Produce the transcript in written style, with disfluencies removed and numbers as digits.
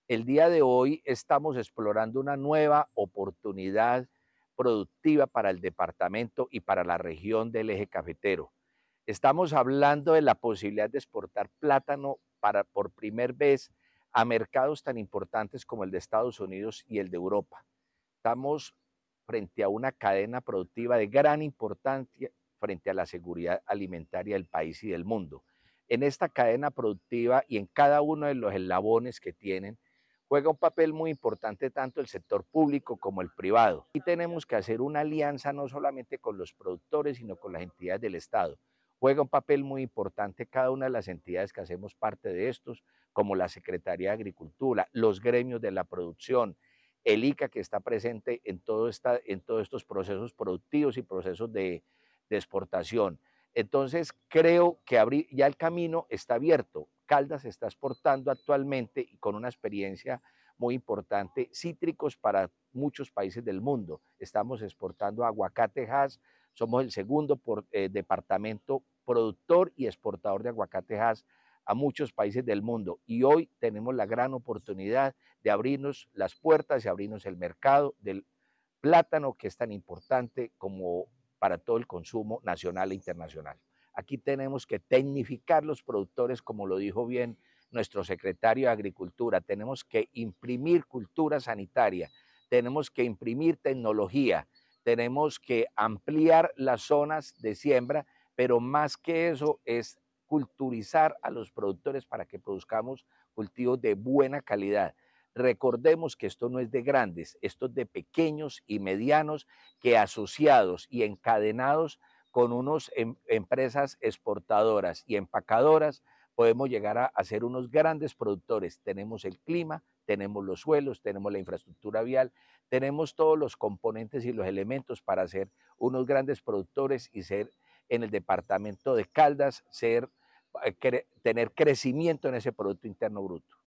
El día de hoy estamos explorando una nueva oportunidad productiva para el departamento y para la región del eje cafetero. Estamos hablando de la posibilidad de exportar plátano por primera vez a mercados tan importantes como el de Estados Unidos y el de Europa. Estamos frente a una cadena productiva de gran importancia frente a la seguridad alimentaria del país y del mundo. En esta cadena productiva y en cada uno de los eslabones que tienen, juega un papel muy importante tanto el sector público como el privado. Y tenemos que hacer una alianza no solamente con los productores, sino con las entidades del Estado. Juega un papel muy importante cada una de las entidades que hacemos parte de estos, como la Secretaría de Agricultura, los gremios de la producción, el ICA que está presente en todos estos procesos productivos y procesos de exportación. Entonces, creo que ya el camino está abierto. Caldas está exportando actualmente y con una experiencia muy importante cítricos para muchos países del mundo. Estamos exportando aguacate Hass, somos el segundo departamento productor y exportador de aguacate Hass a muchos países del mundo y hoy tenemos la gran oportunidad de abrirnos las puertas y abrirnos el mercado del plátano que es tan importante como para todo el consumo nacional e internacional. Aquí tenemos que tecnificar los productores, como lo dijo bien nuestro secretario de Agricultura, tenemos que imprimir cultura sanitaria, tenemos que imprimir tecnología, tenemos que ampliar las zonas de siembra, pero más que eso es culturizar a los productores para que produzcamos cultivos de buena calidad. Recordemos que esto no es de grandes, esto es de pequeños y medianos que asociados y encadenados con unas empresas exportadoras y empacadoras podemos llegar a ser unos grandes productores. Tenemos el clima, tenemos los suelos, tenemos la infraestructura vial, tenemos todos los componentes y los elementos para ser unos grandes productores y ser en el departamento de Caldas, tener crecimiento en ese Producto Interno Bruto.